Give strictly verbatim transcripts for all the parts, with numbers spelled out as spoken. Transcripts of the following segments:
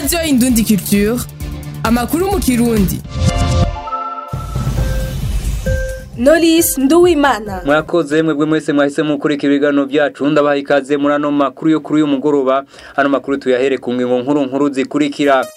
Radio Indundi Culture, amakuru mu Kirundi. Knowless Nduwimana. Mwakoze mwebwe mwese mwahise mukurikira ibiganiro byacu ndabaha ikaze muri ano makuru yo kuri uyu mugoroba. Ano makuru tuyahere ku ngingo nkuru nkuru zikurikira.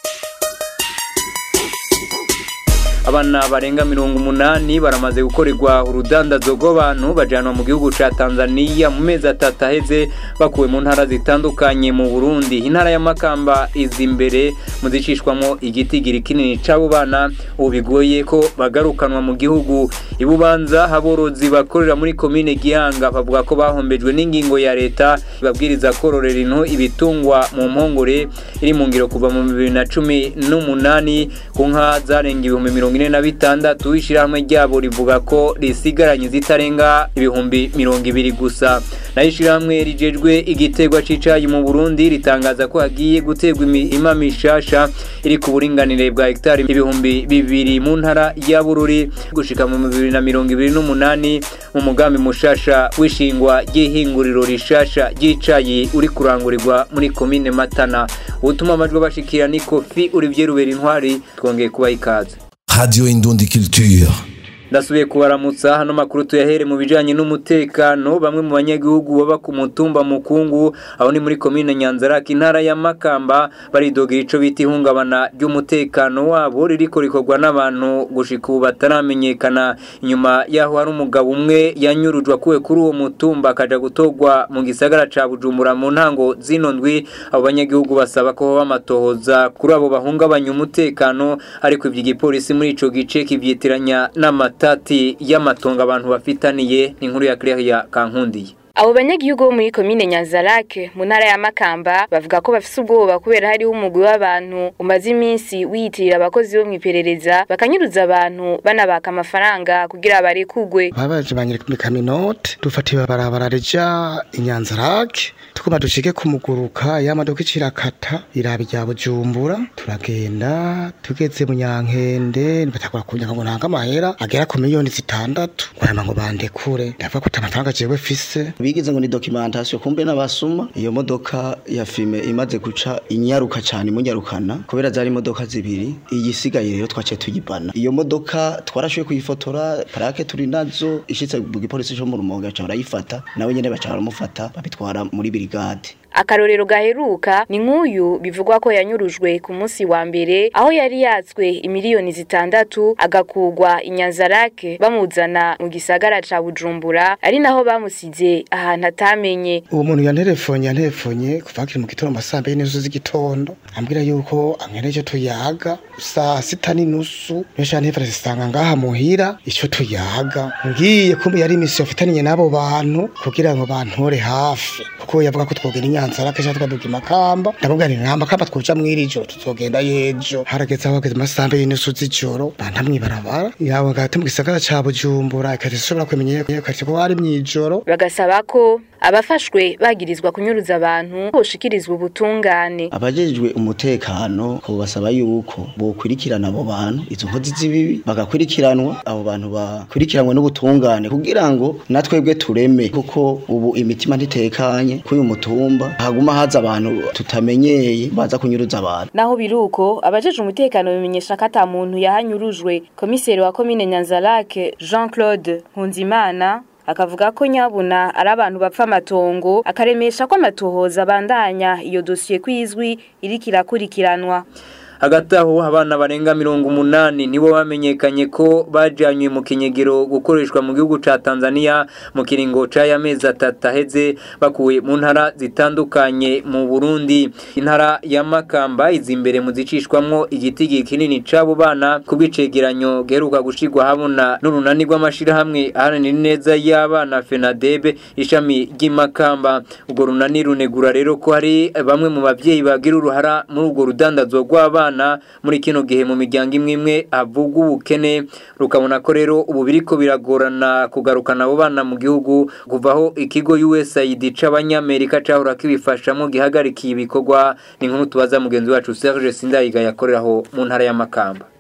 Abana barenga mirongo umunani baramaze gukorerwa urudandazo rw'abantu bajanwa mu gihugu ca Tanzania mu mezi atatu aheze bakuwe mu ntara zitandukanye mu Burundi. Intara ya Makamba izi imbere mu zicishwamo igitigiri kinini c'abo bana ubigoye ko bagarukanwa mu gihugu. Ibubanza haborozi bakorera muri commune Gihanga bavuga ko bahombejwe n'ingingo ya leta babwiriza kororera into ibitungwa mu mpongore iri mu ngiro kuva mu bibiri na cumi n'umunani ku nka zarenga ibihumbi mirongo ine na bitandatu. Ishirahamwe ryabo rivuga ko risigaranye zitarenga ibihumbi mirongo ibiri gusa. Na ishirahamwe rijejwe igitegwa c'icayi mu Burundi ritangaza ko hagiye gutegwa imirima mishasha iri ku buringanire bwa hectare ibihumbi bibiri mu ntara ya Bururi gushika mu bibiri na mirongo ibiri n'umunani mu mugambi mushasha w'ishingwa ry'ihinguriro rishasha ry'icayi uri kurangurirwa muri commune Matana. Utuma amajwi bashikira ni Kofi Olivier Rubera Intwari twongeye kuba ikaze. Radio Indundi Culture. Ndasubiye kubaramutsa hano makuru tuyahere mu bijanye n'umutekano. Bamwe mu banyagihugu baba ku mutumba Mukungu aho ni muri commune Nyanzarake intara ya Makamba baridogera ico bita ihungabana ry'umutekano wabo ririko rikorwa n'abantu gushika ubu bataramenyekana. Inyuma yaho hari umugabo umwe yanyurujwe kuwe kuri uwo mutumba akaja gutogwa mu gisagara ca Bujumbura mu ntango zino ndwi. Abo banyagihugu basaba ko bamatohoza kuri abo bahungabanya umutekano, ariko ivy'igipolisi muri ico gice kivyitiranya n'ama tati y'amatongo abantu bafitaniye. Ni inkuru ya Claire Kankundiye. Abo banyagihugu bo muri commune Nyanzarake mu ntara ya Makamba bavuga ko bafise ubwoba kubera hari umugwi w'abantu umaze iminsi wiyitirira abakozi bo mwiperereza bakanyuruza abantu banabaka amafaranga kugira barekugwe. Babaje banyere kuri kaminote dufatiwe barabara reja Inyanzarake tukuma dushike kumuguruka y'amadoka icirakata irabya Bujumbura turagenda tugeze mu Nyankende batakwa kunyanga ngo ntanga amahera agera ku miliyoni zitandatu kwama ngo bandekure ndavuga ko amafaranga jewe fise bigize ngo ni documentation kumbe n'abasuma. Iyo modoka ya filme imaze guca inyaruka cyane munyarukana kubera zari modoka zibiri igisigaye rero twace tuyibana. Iyo modoka twarashoye kuyifotora parake turi nazo ishitse mu gipolisi cyo mu Rumonge cyangwa rayifata nawe nyene bacara baramufata babitwara muri brigade. Akarorero gaheruka ni nk'uyu bivugwa ko yanyurujwe ku munsi wa mbere aho yari yatswe imiliyoni zitandatu agakugwa Inyanzarake bamuzana mu gisagara ca Bujumbura ari naho bamusize ahantu atamenye. Uwo muntu yanterefonye yanterefonye kuvakira mu gitondo masambe y'inzu z'igitondo ambwira yuko ankereje tuyaga saa sita n'inusu nesha ntefara zisanga ngaha muhira ico tuyaga ngiye kumbe yari imisi yofitaniye nabo bantu kugira ngo bantore hafi kuko yavuga ko twogera Nyanzarake cyangwa twaduka Makamba ndabubwira ni namba kamba twoja mwirijo tuzogenda yejo harageze aho bageze masambe y'inzu z'ijoro bantamwibarabara yawe ngate mu gisagara ca Bujumbura ikazishobora kwemenya ko ko ari mwijoro. Bagasaba ko abafashwe bagirizwa kunyuruza abantu boshikirizwa ubutungane. Abajejwe umutekano ko basaba yuko bokurikirana abo bantu izo nkozi zibibi bagakurikiranwa abo bantu bakurikiranwe n'ubutungane kugira ngo natwebwe tureme kuko ubu imitima ntitekanye kuri umutumba haguma haza abantu tutamenyeye baza kunyuruza abantu. Naho biruko abajeje umutekano bimenyesha ko ata muntu yahanyurujwe. Komiseri wa commune Nyanzarake Jean-Claude Nkunzimana akavuga ko nyabuna ari abantu bapfa amatongo akaremesha ko amatohoza bandanya iyo dosiye kwizwi irikira kurikiranwa. Hagati aho abana barenga mirongo umunani nibo bamenyekanye ko bajanywe mu kinyegero gukoreshwa mu gihugu ca Tanzania mu kiringo ca y'amezi atatu aheze bakuwe mu ntara zitandukanye mu Burundi. Intara ya Makamba izi imbere mu zicishwamwo igitigi kinini c'abo bana kubicegeranyo geruka gushirwa habona n'urunani rw'amashirahamwe aharanira neza y'abana FENADEB ishami ry'Imakamba. Ubwo runani runegura rero ko hari bamwe mu bavyeyi bagira uruhara muri ubwo rudandazo rw'abana muri kino gihe mu miryango imwe imwe avuga ubukene rukabona ko rero ubu biriko biragorana kugarukana abo bana mu gihugu kuvaho ikigo U S A I D c'abanyamerika cahora kibifashamo gihagarikiye ibikorwa. Ni nkuru tubaza mugenzi wacu Serge Sindayiga yakoreraho mu ntara ya Makamba.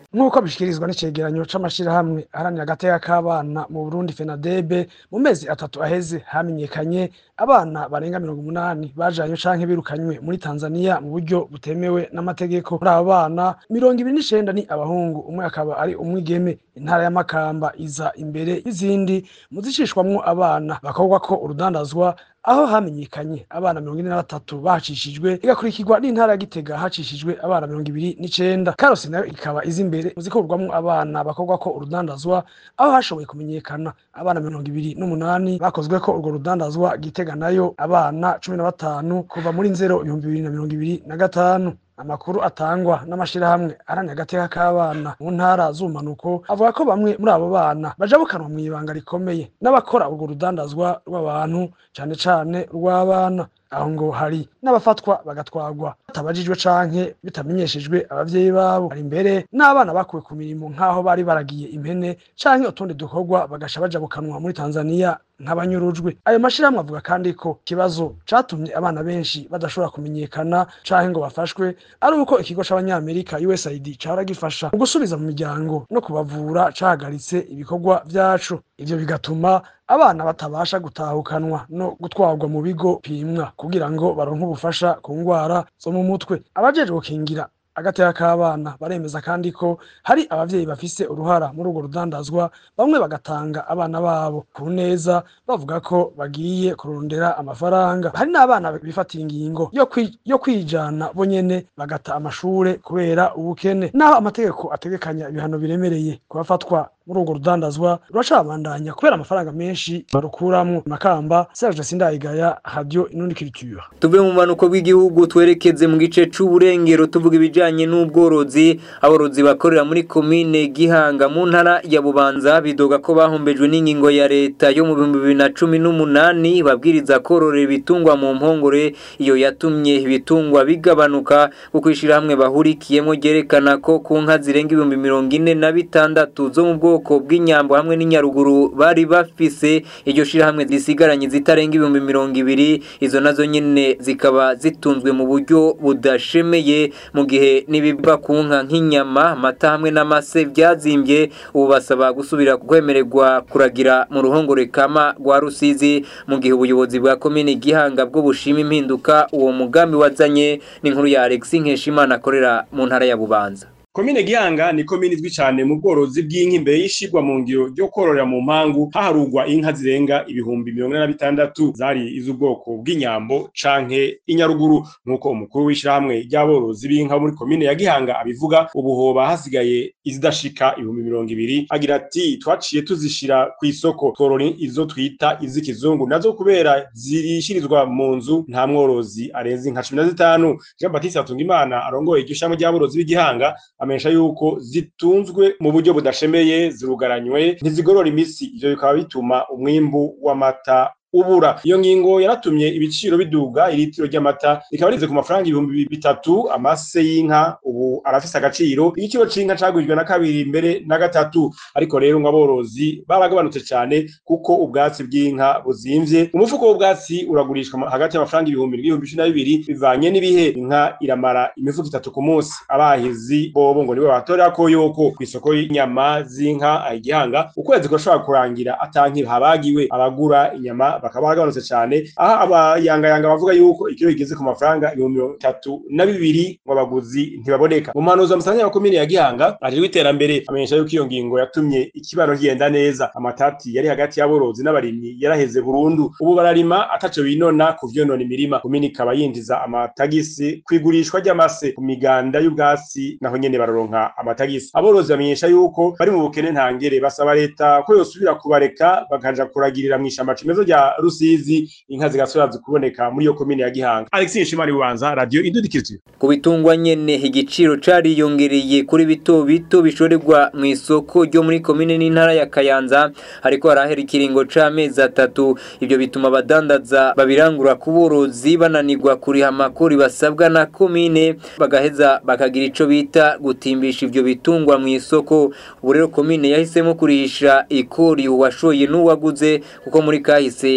nk'uko bishikirizwa n'icegeranyo c'amashirahamwe aharanira agateka k'abana mu Burundi FENADEB mu mezi atatu aheze hamenyekanye abana barenga mirongo umunani bajanywe canke birukanywe muri Tanzania mu buryo butemewe n'amategeko. Muri abo bana mirongo ibiri n'icenda ni abahungu, umwe akaba ari umwigeme. Intara ya Makamba iza imbere y'izindi mu zicishwamwo abana bakogwa ko urudandazwa, aho hamenyekanye abana mirongo ine na batatu bacishijwe, igakurikirwa n'intara ya Gitega hacishijwe abana mirongo ibiri n'icenda. Karusi nayo ikaba iza imbere mu zikorwamwo abana bakogwa ko urudandazwa, aho hashoboye kumenyekana abana mirongo ibiri n'umunani bakozwe ko urwo rudandazwa. Gitega nayo abana cumi na batanu kuva muri nzero ibihumbi bibiri na mirongo ibiri na gatanu. Amakuru atangwa n'amashirahamwe aharanira agateka k'abana mu ntara z'ubumanuko avuga ko bamwe muri abo bana bajabukanwa mw'ibanga rikomeye n'abakora urwo rudandazwa rw'abantu, cane cane rw'abana. Aho ngo hari n'abafatwa bagatwagwa batabajijwe canke bitamenyeshejwe abavyeyi babo. Hari imbere n'abana bakuwe ku mirimo nk'aho bari baragiye impene canke utundi dukorwa bagasha bajabukanwa muri Tanzania nk'abanyurujwe. Ayo mashirahamwe avuga kandi ko kibazo catumye abana benshi badashobora kumenyekana canke ngo bafashwe ari uko ikigo c'abanyamerika U S A I D cahora gifasha mu gusubiza mu miryango no kubavura cahagaritse ibikorwa vyaco. Ivyo bigatuma abana batabasha gutahukanwa no gutwarwa mu bigo pimwa kugira ngo baronke ubufasha ku ngwara zo mu mutwe. Abajejwe gukingira agateka k'abana baremeza kandi ko hari abavyeyi bafise uruhara muri urwo rudandazwa, bamwe bagatanga abana babo ku neza bavuga ko bagiye kurondera amafaranga. Hari n'abana bifatira ingingo yo kwi, yo kwijana bonyene bagata amashure kubera ubukene. Naho amategeko ategekanya ibihano biremereye kubafatwa muri urwo rudandazwa, ruracabandanya kubera amafaranga menshi barukuramwo. Makamba, Serge Sindayigaya, Radio Inundi Culture. Tuve mu manuko bw'igihugu twerekeze mu gice c'uburengero tuvuga ibijanye n'ubworozi. Aborozi bakorera muri komine Gihanga mu ntara ya Bubanza bidoga ko bahombejwe n'ingingo ya leta yo mu bihumbi bibiri na cumi n'umunani babwiriza kororera ibitungwa mu mpongore. Iyo yatumye ibitungwa bigabanuka kuko ishirahamwe bahurikiyemo ryerekana ko ku nka zirenga ibihumbi mirongo ine na bitandatu zo mu bwoko bw'inyambo hamwe n'inyaruguru bari bafise, iryo shirahamwe zisigaranye zitarenga ibihumbi mirongo ibiri. Izo nazo nyene zikaba zitunzwe mu buryo budashemeye, mu gihe nibiba ku nka nk'inyama, amata hamwe n'amase byazimbye. Ubu basaba gusubira kwemererwa kuragira mu ruhongore kama rwa Rusizi, mu gihe ubuyobozi bwa komine Gihanga bwo bushima impinduka uwo mugambi wazanye. N'inkuru ya Alex Nkeshimana akorera mu ntara ya Bubanza. Komine Gihanga ni komine izwi cyane mu bworozi bw'inka imbere y'ishigwa mu ngiro ryo kororera mu mpangu haharugwa inka zirenga ibihumbi mirongo ine na bitandatu zari iz'ubwoko bw'inyambo canke inyaruguru. Nkuko umukuru w'ishirahamwe ry'aborozi b'inka muri komine ya Gihanga abivuga, ubuhoba hasigaye izidashika ibihumbi mirongo ibiri. Agira ati twaciye tuzishira ku isoko, tworora izo twita iz'ikizungu, nazo kubera zirishirizwa mu nzu nta mworozi arenze inka cumi na zitanu. Jean Baptiste Atungimana arongoye iryo shirahamwe ry'aborozi b'Igihanga amenyesha yuko zitunzwe mu buryo budashemeye, zirugaranywe, ntizigorora imisi. Ivyo bikaba bituma umwimbu w'amata ubura. Iyo ngingo yaratumye ibiciro biduga. Iritiro ry'amata rikaba rize ku mafaranga ibihumbi bitatu. Amase y'inka ubu arafise agaciro, igiciro c'inka cagwijwe na kabiri mbere na gatatu. Ariko rero ngo aborozi baragabanutse cyane kuko ubwatsi bw'inka buzimvye. Umufuko w'ubwatsi uragurishwa hagati y'amafaranga ibihumbi n'ibihumbi cumi na bibiri bivanye n'ibihe. Inka iramara imifuko itatu ku munsi. Abahizi bobo ngo nibo batorera ko yoko ku isoko y'inyama z'inka Igihanga ukwezi kurashobora kurangira atanki habagiwe abagura inyama bakaba bagabanutse cyane. Aha abayangayanga bavuga yuko ikiro igeze ku mafaranga ibihumbi mirongo itatu na bibiri ngo abaguzi ntibaboneka. Mu mpanuzo amusanya ya komine ya Gihanga aje w'iterambere amenyesha yuko iyo ngingo yatumye ikibano genda neza. Amatati yari hagati y'aborozi n'abarimyi yaraheze burundu. Ubu bararima ataco binona ku vyonona imirima. Komine ikaba yinjiza amatagisi kwigurishwa ry'amase ku miganda y'ubwatsi, naho nyene baroronka amatagisi. Aborozi bamenyesha yuko bari mu bukene ntangere, basaba leta ko yosubira kubareka bakaja kuragirira mw'ishamba cimezo rya Rusizi, inka zigasubira kuboneka muri iyo komine ya Gihanga. Alex Nkeshimana Bubanza, Radio Inundi Culture. Ku bitungwa nyene igiciro cariyongereye kuri bito bito bishorerwa mu isoko ryo muri komine n'intara ya Kayanza, ariko harahera ikiringo c'amezi atatu. Ibyo bituma abadandaza babirangura ku borozi bananirwa kuriha amakori basabwa na komine, bagaheza bakagira ico bita gutimbisha ivyo bitungwa mu isoko. Ubu rero komine yahisemo kurihisha ikori uwashoye n'uwaguze, kuko muri kahise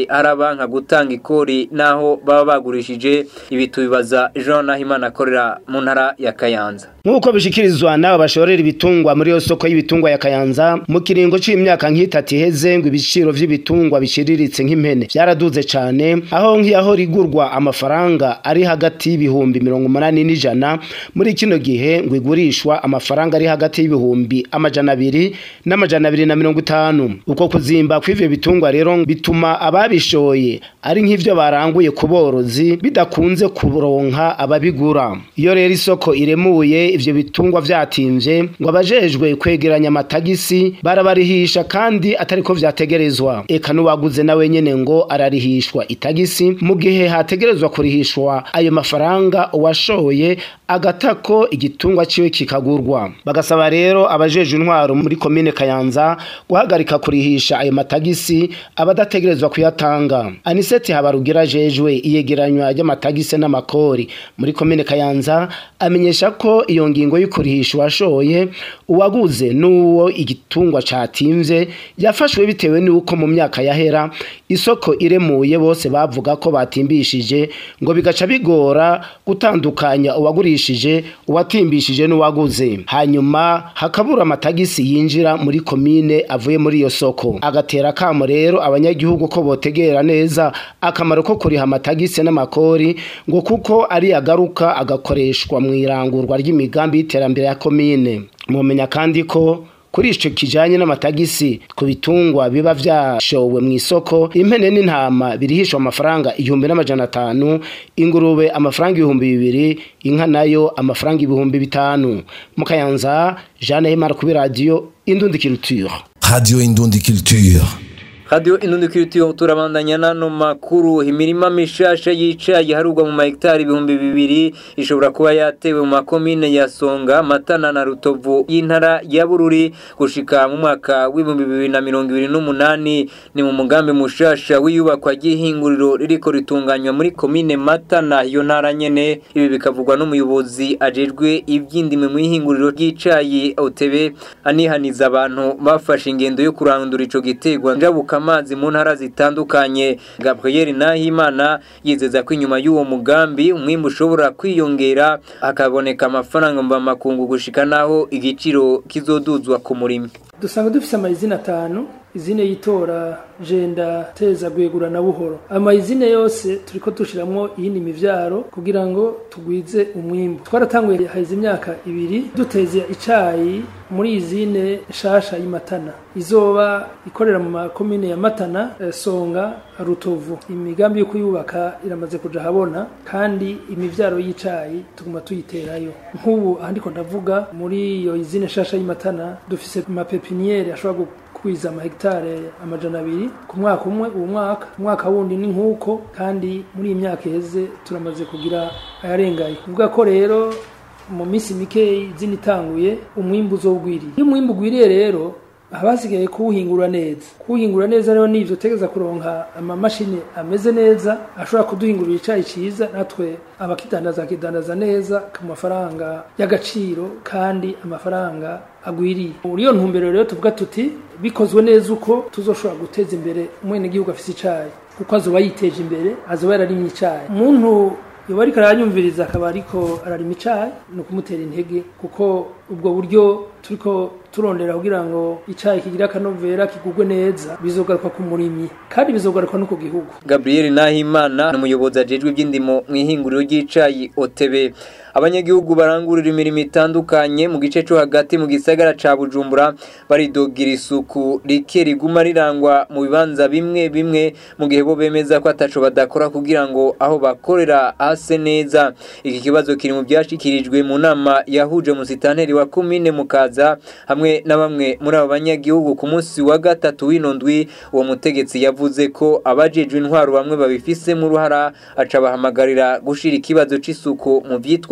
gihe araba nka gutanga ikori naho baba bagurishije ibi tubibaza Jean Nahimana akorera mu ntara ya Kayanza. Nkuko bishikirizwa nabo bashorera ibitungwa muri yo soko y'ibitungwa ya Kayanza mu kiringo c'imyaka nk'itatu iheze ngo ibiciro vy'ibitungwa bishiriritse nk'impene byaraduze cyane aho nk'iyaho rigurwa amafaranga ari hagati y'ibihumbi mirongo umunani n'ijana muri kino gihe ngo igurishwa amafaranga ari hagati y'ibihumbi amajana abiri n'amajana abiri na mirongo itanu. Uko kuzimba kw'ivyo bitungwa rero bituma ababishoye ari nk'ivyo baranguye ku borozi bidakunze kuronka ababigura. Iyo rero isoko iremuye ivyo bitungwa vyatimvye ngo abajejwe kwegeranya amatagisi barabarihisha kandi atariko vyategerezwa. Eka nuwaguze nawe nyene ngo ararihishwa itagisi mu gihe hategerezwa kurihishwa ayo mafaranga uwashoye agatako igitungwa ciwe kikagurwa. Bagasaba rero abajeje intwaro muri komine Kayanza guhagarika kurihisha ayo matagisi abadategerezwa kuyatanga. Aniseti Habarugira jejwe iyegeranywa ry'amatagisi n'amakori muri komine Kayanza amenyesha ko iyo ngingo y'ukurihisha washoye uwaguze n'uwo igitungwa catimvye yafashwe bitewe n'uko mu myaka yahera isoko iremuye bose bavuga ko batimbishije ngo bigaca bigora gutandukanya uwagurishije uwatimbishije n'uwaguze, hanyuma hakabura amatagisi yinjira muri komine avuye muri iyo soko. Agatera kamo rero abanyagihugu ko botegera neza akamaro ko kuriha amatagisi n'amakori ngo kuko ari agaruka agakoreshwa mu irangurwa ry'imigambi y'iterambere ya komine. Mumenya kandi ko kuri ico kijanye n'amatagisi ku bitungwa biba vyashowe mu isoko impene n'intama birihishwa amafaranga igihumbi n'amajana atanu, ingurube amafaranga ibihumbi bibiri, inka nayo amafaranga ibihumbi bitanu. Mu Kayanza Jean Nahimana ku radio Indundi Culture. Radio Indundi Culture. Radio Indundi Culture turabandanya nano makuru. Imirima mishasha yicaye harugwa mu mahektari ibihumbi bibiri ishobora kuba yatewe mu makomine ya Songa, Matana na Rutovu y'intara ya Bururi gushika mu mwaka w'ibihumbi bibiri na mirongo ibiri n'umunani. Ni mu mugambi mushasha w'iyubakwa ry'ihinguriro ririko ritunganywa muri komine Matana iyo ntara nyene. Ibi bikavugwa n'umuyobozi ajejwe ivy'indimi mu ihinguriro ry'icayi O T B anihaniza abantu bafashe ingendo yo kurandura ico gitegwa njabuka amazi mu ntara zitandukanye. Gabriel Nahimana yizeza ko inyuma y'uwo mugambi umwimbu ushobora kwiyongera hakaboneka amafaranga mba makungu gushika naho igiciro kizoduzwa ku murimi. Dusanga dufise amazina atanu, izine yitora jenda teza gwegura na buhoro. Amazine yose turiko dushiramwo iyindi mivyaro kugira ngo tugwize umwimbu. Twaratanguye haize imyaka ibiri duteze icayi muri izine shasha y'Imatana izoba ikorera mu makomine ya Matana, Songa, Rutovu. Imigambi yo kuyubaka iramaze kuja habona kandi imivyaro y'icayi tuguma tuyiterayo. Nk'ubu andiko ndavuga muri iyo izine shasha y'Imatana dufise ama pepiniere ashobora kwiza amahektare amajana abiri ku mwaka umwe. Uwo mwaka umwaka wundi ni nkuko kandi muri imyaka iheze turamaze kugira ayarengaye. Kuvuga ko rero mu minsi mike izini tanguye umwimbu uzogwiriye. Iyo umwimbu gwiriye rero abasigaye kuwuhingura neza. Kuwuhingura neza rero nivyo tegeza kuronka ama mashine ameze neza ashobora kuduhingurira icayi ciza natwe abakidandaza kidandaza neza ku mafaranga y'agaciro kandi amafaranga agwiriye. Uriyo ntumbero rero tuvuga tuti bikozwe neza uko tuzoshobora guteza imbere umwene gihugu afise icayi kuko azoba yiteje imbere, azoba yararimye icayi. Umuntu yoba ariko aranyumviriza akaba ariko ararima icayi no kumutera intege kuko ubwo buryo turiko turondera kugira ngo icayi kigira kanovera kigugwe neza bizogaruka ku murimyi kandi bizogaruka no ku gihugu. Gabriel Nahimana n'umuyobozi ajejwe iby'indimo mu ihinguriro ry'icayi O T B. Abanyagihugu barangurira imirimo itandukanye mu gice cyo hagati mu gisagara ca Bujumbura baridogira isuku rike riguma rirangwa mu bibanza bimwe bimwe mu gihe bo bemeza ko ataco badakora kugira ngo aho bakorera hase neza. Iki kibazo kiri mu byashikirijwe mu nama yahuje mu sitanteri wa komine Mukaza hamwe na bamwe muri abo banyagihugu ku munsi wa gatatu w'inondwi. Uwo mutegetsi yavuze ko abajejwe intwaro bamwe babifise mu ruhara aca bahamagarira gushira ikibazo c'isuku mu vyitwa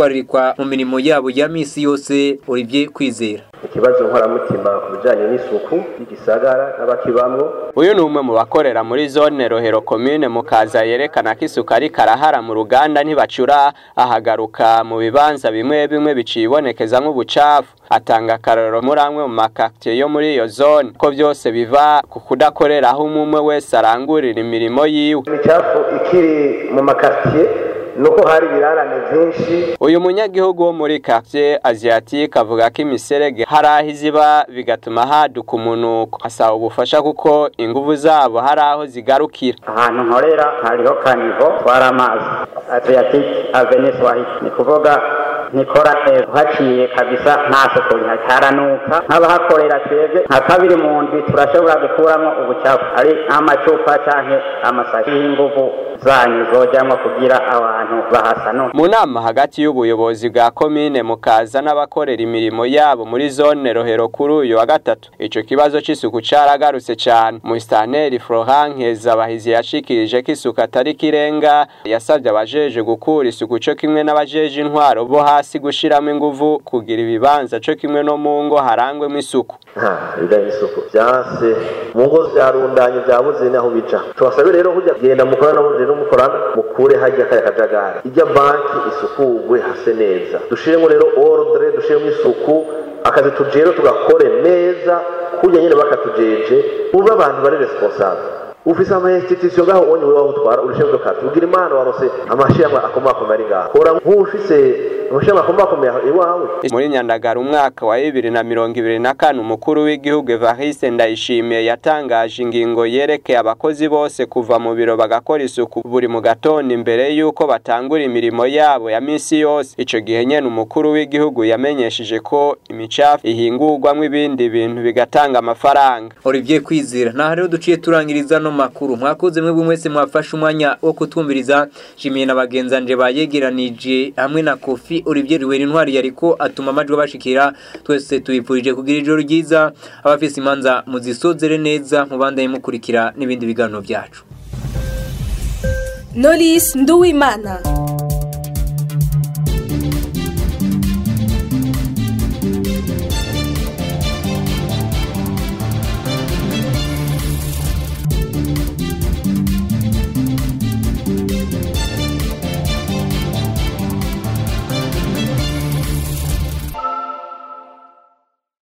kwitwaririkwa mu mirimo yabo ya misi yose. Olivier Kwizera: ikibazo nkoramutima ku bijanye n'isuku y'igisagara n'abakibamwo. Uyu ni umwe mu bakorera muri zone Rohero commune Mukaza yerekana ko isuku ari karahara mu ruganda ntibacura, ahagaruka mu bibanza bimwe bimwe bicibonekeza nk'ubucafu. Atanga karoro muri amwe mu makartier yo muri iyo zone ko byose biva ku kudakorera aho umwe wese arangurira imirimo yiwe. Imicafu ikiri mu makartier nuko hari birarane byinshi. Uyu munyagihugu wo muri quartier Asiatique avuga ko imiserege hari aho iziba bigatuma haduka umunuko. Asaba ubufasha kuko inguvu zabo hari aho zigarukira. Ahantu nkorera hariho kanivo twara amazi Asiatique Avenue Swahili, ni kuvuga nikora haciye kabisa nta soko haranuka. Nk'abahakorera twebwe nka kabiri mu ndwi turashobora gukuramo ubucafu ari amacupa canke amasashi y'inguvu zanyu zojamwa kugira abantu bahasano. Mu nama hagati y'ubuyobozi bwa komine Mukaza n'abakorera imirimo yabo muri zone Rohero kuri uyu wa gatatu, ico kibazo c'isuku caragarutse cyane. Mustaneri Florent Nkezabahizi yashikirije ko isuku atari kirenga, yasabye abajeje gukura isuku cyo kimwe n'abajeje intwaro bo hasi gushiramo inguvu kugira ibibanza cyo kimwe no mu ngo harangwemo isuku. Ha, bidanye isuku byase mu ngo zarundanye byabuze naho bija. Tubasabe rero kujya genda mukorana no mukorana mukure hajya kaya kajagari. Ijya banki isukugwe hase neza. Dushiremo rero ordre, dushiremo isuku, akazi tujero tugakore neza kujya nyine bakatujeje. Uba abantu bari responsable. Ufisa ama institution gaho onye wewe utwara urusheho dokati. Ugira imana warose amashema akomako ari ngaho. Kora nk'ufise amashema akomako iwawe. Muri Nyandagara umwaka wa bibiri na mirongo ibiri na kane umukuru w'igihugu Evariste Ndayishimiye yatangaje ingingo yereke abakozi bose kuva mu biro bagakora isuku buri mu gatondo imbere yuko batangura imirimo yabo ya misi yose. Ico gihe nyene umukuru w'igihugu yamenyesheje ko imicafu ihingurwamwe ibindi bintu bigatanga amafaranga. Olivier Kwizera: na rero duciye turangiriza no makuru. Mwakoze mwe mwese mwafashe umwanya wo kutumviriza. Shimiye na bagenzanje bayegeranije hamwe na Kofi Olivier Ruweri Ntwari yariko atuma amajwi bashikira. Twese tuyipurije kugira ijoro ryiza, abafise imanza muzisozere neza, mubande mukurikira n'ibindi biganiro byacu. Knowless Nduwimana.